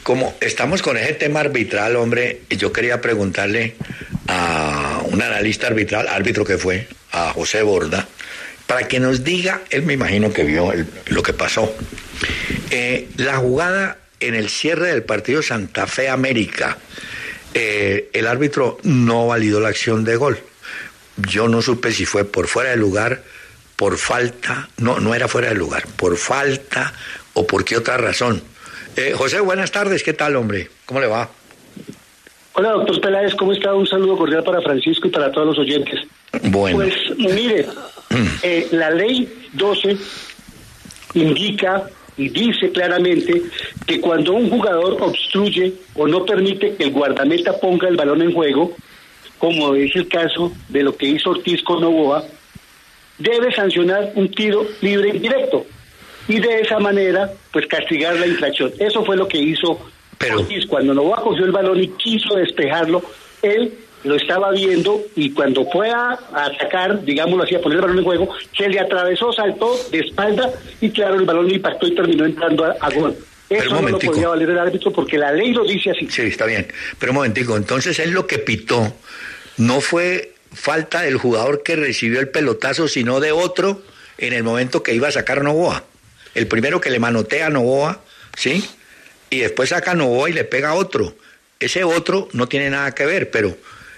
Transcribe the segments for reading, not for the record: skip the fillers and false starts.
como estamos con ese tema arbitral, hombre, yo quería preguntarle a un analista arbitral, árbitro que fue, a José Borda, para que nos diga, él me imagino que vio lo que pasó. La jugada en el cierre del partido Santa Fe América, el árbitro no validó la acción de gol. Yo no supe si fue por fuera de lugar, por falta, no era fuera de lugar, por falta o por qué otra razón. José, buenas tardes, ¿qué tal, hombre? ¿Cómo le va? Hola, doctor Peláez, ¿cómo está? Un saludo cordial para Francisco y para todos los oyentes. Bueno. Pues, mire, la ley 12 indica y dice claramente que cuando un jugador obstruye o no permite que el guardameta ponga el balón en juego, como es el caso de lo que hizo Ortiz con Novoa, debe sancionar un tiro libre indirecto y de esa manera pues castigar la infracción. Eso fue lo que hizo Ortiz cuando Novoa cogió el balón y quiso despejarlo. Él lo estaba viendo y cuando fue a atacar, digámoslo así, a poner el balón en juego, se le atravesó, saltó de espalda y claro, el balón le impactó y terminó entrando a gol. Eso no lo podía valer el árbitro porque la ley lo dice así. Sí, está bien. Pero un momentico, entonces él lo que pitó no fue falta del jugador que recibió el pelotazo, sino de otro en el momento que iba a sacar Novoa. El primero que le manotea a Novoa, ¿sí? Y después saca a Novoa y le pega a otro. Ese otro no tiene nada que ver, pero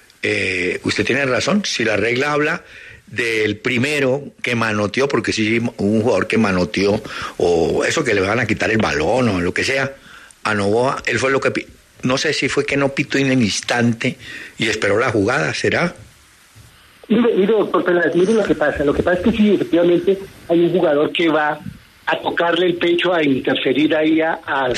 usted tiene razón. Si la regla habla del primero que manoteó, porque si un jugador que manoteó, o eso que le van a quitar el balón o lo que sea, a Novoa, él fue lo que... No sé si fue que no pitó en el instante y esperó la jugada, ¿será? Mire, doctor Peláez, mire lo que pasa. Lo que pasa es que sí, efectivamente, hay un jugador que va a tocarle el pecho, a interferir ahí a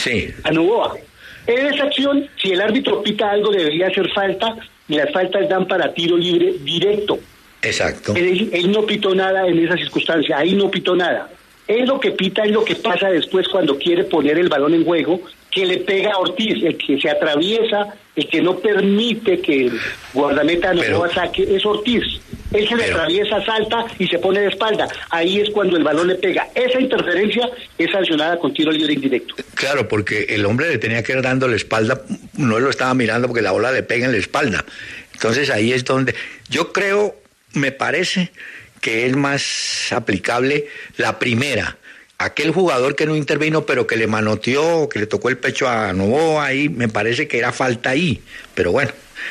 Novoa. En esa acción, si el árbitro pita algo, debería hacer falta, y las faltas dan para tiro libre directo. Exacto. Él no pitó nada en esa circunstancia, ahí no pitó nada. Él lo que pita es lo que pasa después cuando quiere poner el balón en juego, que le pega a Ortiz, el que se atraviesa, el que no permite que el guardameta no saque, es Ortiz. Él se le atraviesa, salta y se pone de espalda. Ahí es cuando el balón le pega. Esa interferencia es sancionada con tiro libre indirecto. Claro, porque el hombre le tenía que ir dando la espalda, no lo estaba mirando porque la bola le pega en la espalda. Entonces ahí es donde yo creo, me parece que es más aplicable la primera. Aquel jugador que no intervino, pero que le manoteó, que le tocó el pecho a Novoa, ahí me parece que era falta ahí. Pero bueno.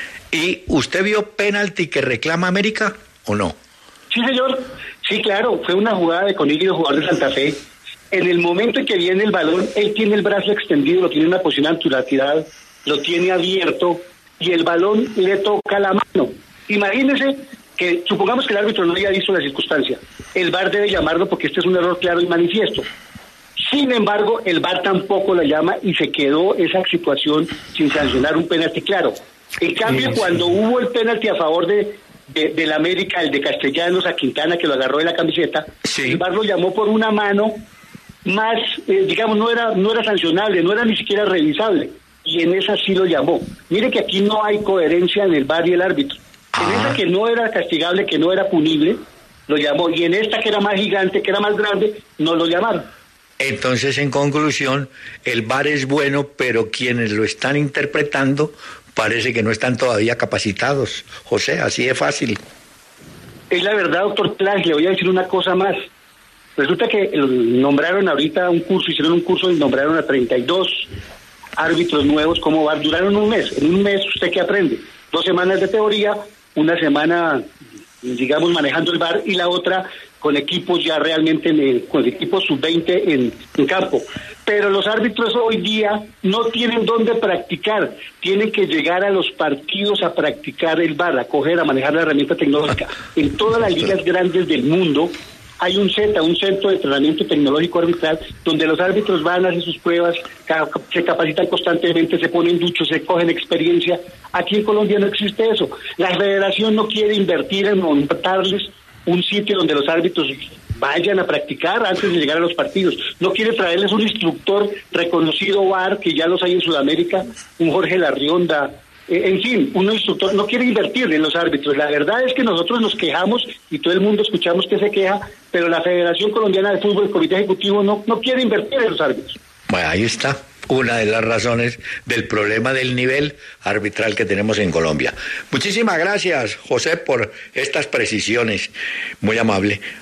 ¿Y usted vio penalti que reclama América o no? Sí, señor. Sí, claro. Fue una jugada de Coníguez, jugador de Santa Fe. En el momento en que viene el balón, él tiene el brazo extendido, lo tiene en una posición antulateral, lo tiene abierto y el balón le toca la mano. Imagínese que supongamos que el árbitro no había visto la circunstancia. El VAR debe llamarlo porque este es un error claro y manifiesto. Sin embargo, el VAR tampoco la llama y se quedó esa situación sin sancionar un penalti claro. En cambio, cuando hubo el penalti a favor del América, el de Castellanos a Quintana, que lo agarró de la camiseta, el VAR lo llamó por una mano más, digamos, no era sancionable, no era ni siquiera revisable. Y en esa sí lo llamó. Mire que aquí no hay coherencia en el VAR y el árbitro. En esa que no era castigable, que no era punible, lo llamó. Y en esta que era más gigante, que era más grande, no lo llamaron. Entonces, en conclusión, el VAR es bueno, pero quienes lo están interpretando parece que no están todavía capacitados. José, así de fácil. Es la verdad, doctor Plas, le voy a decir una cosa más. Resulta que nombraron ahorita un curso, hicieron un curso y nombraron a 32 árbitros nuevos como VAR. Duraron un mes. En un mes, ¿usted qué aprende? 2 semanas de teoría, una semana, digamos, manejando el VAR y la otra con equipos ya realmente, con equipos sub-20 en campo. Pero los árbitros hoy día no tienen dónde practicar, tienen que llegar a los partidos a practicar el VAR, a coger, a manejar la herramienta tecnológica. En todas las ligas grandes del mundo hay un centro de entrenamiento tecnológico arbitral, donde los árbitros van a hacer sus pruebas, se capacitan constantemente, se ponen duchos, se cogen experiencia. Aquí en Colombia no existe eso. La federación no quiere invertir en montarles un sitio donde los árbitros vayan a practicar antes de llegar a los partidos. No quiere traerles un instructor reconocido VAR, que ya los hay en Sudamérica, un Jorge Larrionda, en fin, un instructor. No quiere invertir en los árbitros. La verdad es que nosotros nos quejamos y todo el mundo escuchamos que se queja, pero la Federación Colombiana de Fútbol, el Comité Ejecutivo, no quiere invertir en los árbitros. Bueno, ahí está. una de las razones del problema del nivel arbitral que tenemos en Colombia. Muchísimas gracias, José, por estas precisiones. Muy amable.